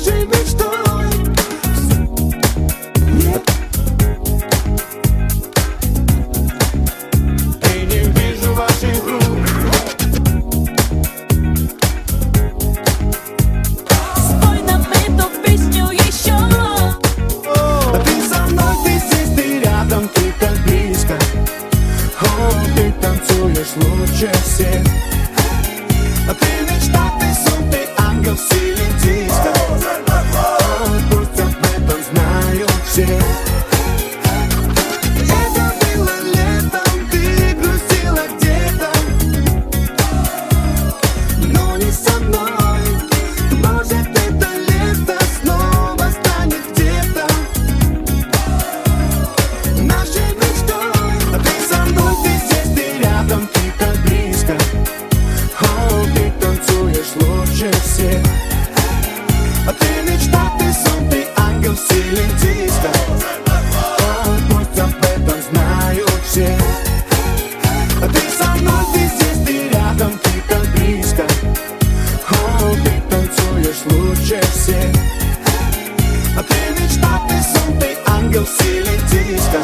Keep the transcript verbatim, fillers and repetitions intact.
нашей мечтой. Нет, и не вижу ваших рук. Спой нам эту песню еще. Ты со мной, ты здесь, ты рядом, ты так близко. О, ты танцуешь лучше всех. Ты мечта, ты сон, ты ангел в стиле диско. О, пусть об этом знают все. Это было летом, ты грустила где-то, но не со мной. Может, это лето снова станет где-то нашей мечтой. Ты со мной, ты здесь, ты рядом, ты так близко. О, ты танцуешь лучше всех. Ты мечта, ты сон, ты ангел в стиле диско. О, пусть об этом знают все. Ты со мной, ты здесь, ты рядом, ты так близко. О, ты танцуешь лучше всех. Ты мечта, ты сон, ты ангел в стиле диско.